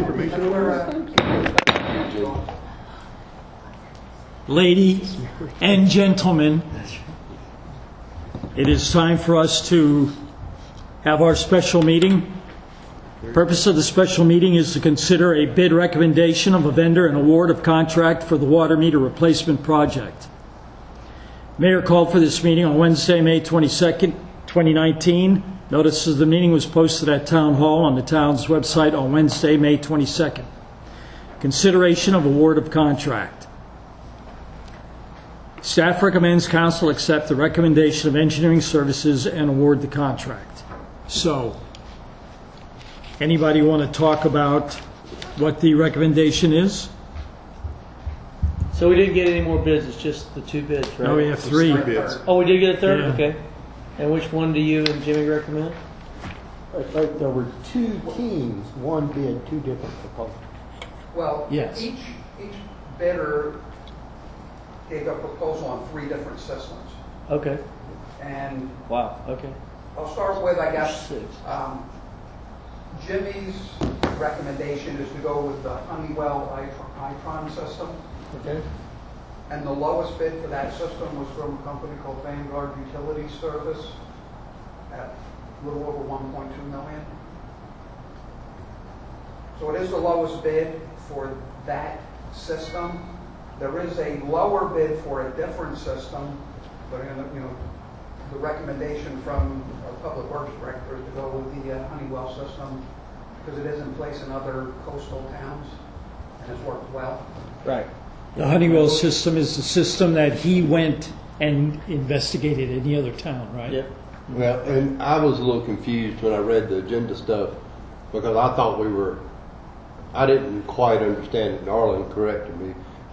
Ladies and gentlemen, it is time for us to have our special meeting. The purpose of the special meeting is to consider a bid recommendation of a vendor and award of contract for the water meter replacement project. Mayor called for this meeting on Wednesday, May 22nd, 2019. Notice of the meeting was posted at Town Hall on the town's website on Wednesday, May 22nd. Consideration of award of contract. Staff recommends council accept the recommendation of engineering services and award the contract. So, anybody want to talk about what the recommendation is? So we didn't get any more bids, it's just the two bids, right? No, we have three. bids. Oh, we did get a third? Yeah. Okay. And which one do you and Jimmy recommend? I think there were two teams, one bid, two different proposals. Well, Yes. each bidder gave a proposal on 3 different systems. Okay. And Wow, okay. I'll start with, I guess, 6. Jimmy's recommendation is to go with the Honeywell Itron system. Okay. And the lowest bid for that system was from a company called Vanguard Utility Service at a little over $1.2 million. So it is the lowest bid for that system. There is a lower bid for a different system, but the recommendation from our Public Works Director is to go with the Honeywell system because it is in place in other coastal towns and has worked well. Right. The Honeywell system is the system that he went and investigated in the other town, right? Yep. Well, and I was a little confused when I read the agenda stuff because I thought I didn't quite understand it, and Arlen corrected me.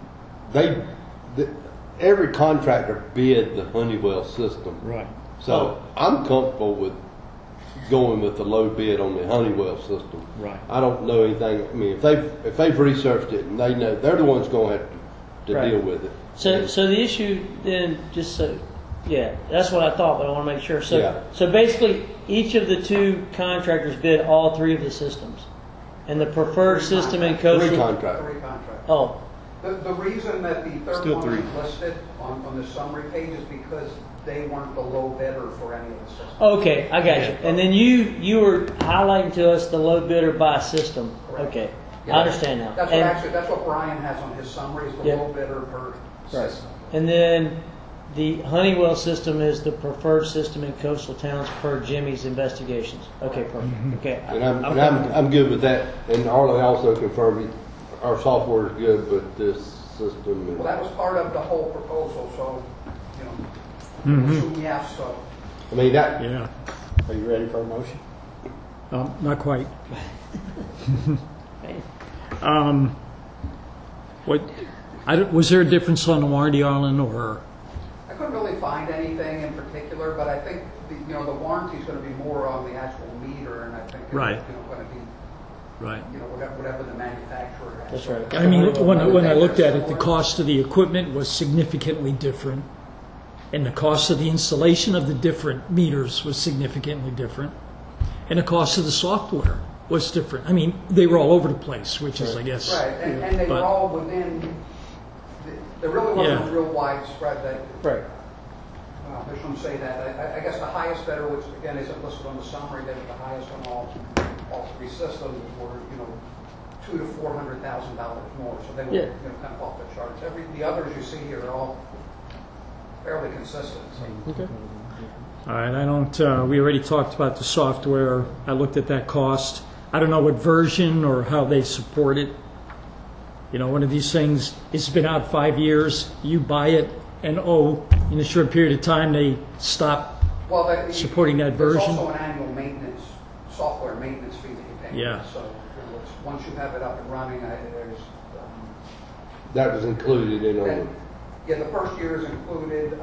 Every contractor bid the Honeywell system. Right. So I'm comfortable with going with the low bid on the Honeywell system. Right. I don't know anything. I mean, if they've researched it and they know, they're the ones going to have to Right. deal with it. So the issue then, that's what I thought, but I want to make sure. So, Yeah. so basically, each of the 2 contractors bid all 3 of the systems. And the preferred system in coastal... 3 contractors. 3 contracts. Oh, The reason that the third Still one 3. is listed on the summary page is because they weren't the low bidder for any of the systems. okay, I got you. And then you were highlighting to us the low bidder by system. Correct. Okay, Yeah. I understand now. That's what Brian has on his summary is the Yep. low bidder per Right. system. And then the Honeywell system is the preferred system in coastal towns per Jimmy's investigations. Okay, perfect. Okay, And I'm good with that. And Arlen also confirmed our software is good, but this system is. Well, that was part of the whole proposal, so, yes, so. I mean, that. Yeah. Are you ready for a motion? Not quite. Was there a difference on the warranty, Arlen, or? I couldn't really find anything in particular, but I think the warranty is going to be more on the actual meter, and I think it's Right. going to be Right. whatever the manufacturer has. That's right. I mean, when I looked at it, the cost of the equipment was significantly different, and the cost of the installation of the different meters was significantly different, and the cost of the software was different. I mean, they were all over the place, which is, I guess. Right, and they were all within. There really wasn't a real widespread that. right. Well, I shouldn't say that. I guess the highest bidder, which again isn't listed on the summary, they were the highest on all 3 systems, were $200,000 to $400,000 more. So they were kind of off the charts. The others you see here are all fairly consistent. So. Okay. All right, I don't, we already talked about the software. I looked at that cost. I don't know what version or how they support it. One of these things, it's been out 5 years, you buy it, and in a short period of time, they stop supporting that version. There's also an annual maintenance, software maintenance fee that you pay. Yeah. So once you have it up and running, there's... That was included in our. Yeah, the first year is included.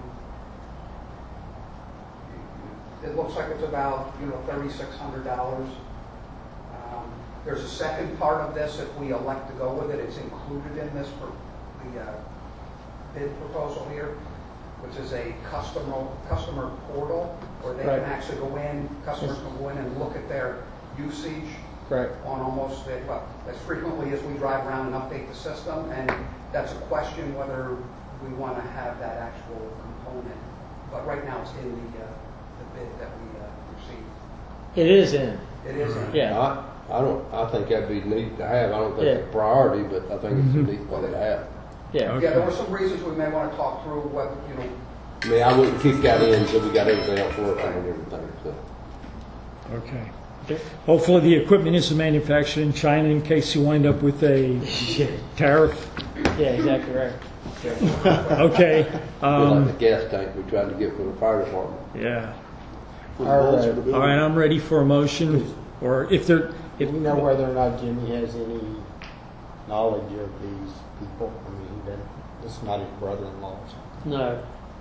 It looks like it's about $3,600. There's a second part of this if we elect to go with it. It's included in this the bid proposal here, which is a customer portal where they can actually go in. Customers can go in and look at their usage Right. on almost, well, as frequently as we drive around and update the system, and that's a question whether we want to have that actual component. But right now, it's in the bid that we received. It is in. It is in. Yeah. I think that'd be neat to have. I don't think Yeah. it's a priority, but I think it's a neat thing to have. Yeah. Yeah, there were some reasons we may want to talk through what, you know, I mean, I wouldn't kick that in until we got everything else working and everything, so. Okay. Okay. Hopefully the equipment isn't manufactured in China in case you wind up with a tariff. Yeah, exactly right. Okay. Like the gas tank we tried to get for the fire department. Yeah. All right. All right, I'm ready for a motion, or if there, Do we know whether or not Jimmy has any knowledge of these people? I mean, this is not his brother-in-law. No.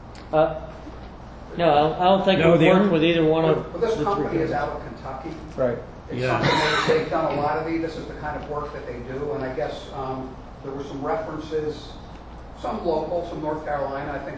No, I don't think No, we've the worked only- with either one of well, this the company three. is out of Kentucky. Right. It's Yeah. something that they've done a lot of these. This is the kind of work that they do, and I guess there were some references, some local, some North Carolina. I think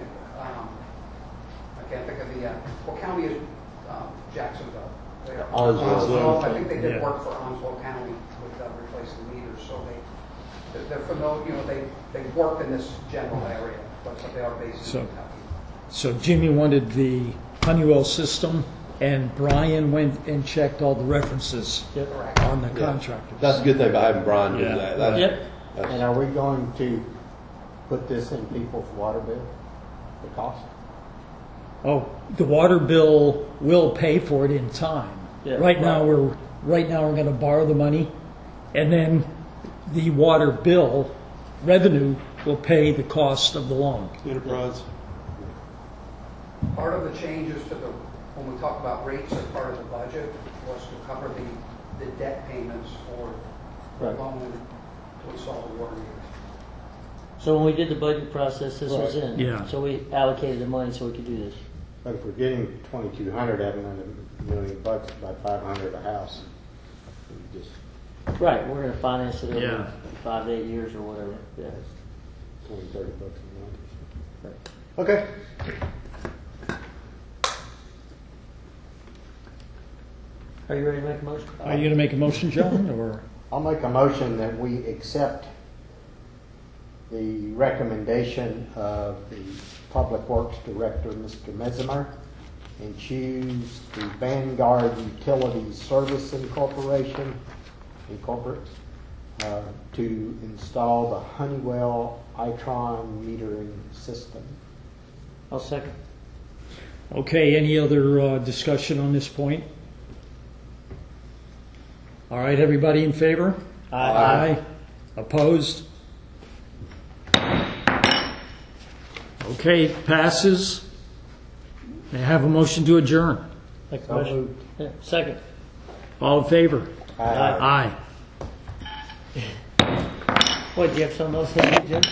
I can't think of the what county is Jacksonville. They're Onslow. I think they did Yeah. work for Onslow County with replacing meters, so they're familiar. You know, they've worked in this general area, but they are based So- in Kentucky. so Jimmy wanted the Honeywell system, and Brian went and checked all the references Yep. Correct. on the Yeah. contractor. That's a good thing about having Brian do Yeah. that. That's, Yep. that's- And are we going to put this in people's water bill, the cost? Oh, the water bill will pay for it in time. Yeah. Right now, we're going to borrow the money, and then the water bill revenue will pay the cost of the loan. Enterprise. Part of the changes to when we talk about rates as part of the budget was to cover the debt payments for the Right. loan to install the water meters. So when we did the budget process, this was in. Yeah. So we allocated the money so we could do this. But if we're getting 2,200, having $1 million bucks, about 500 a house, we just Right. We're going to finance it over Yeah. 5 to 8 years or whatever. Yeah. 20, 30 bucks a month. Okay. Are you ready to make a motion? Are you going to make a motion, John, or? I'll make a motion that we accept the recommendation of the Public Works Director, Mr. Mesimer, and choose the Vanguard Utilities Service Incorporation, to install the Honeywell Itron metering system. I'll second. Okay, any other discussion on this point? All right, everybody in favor? Aye. Opposed? Okay, passes. May I have a motion to adjourn? Make a So motion. moved. Yeah. Second. All in favor? Aye. Aye. What, do you have something else to do, Jim?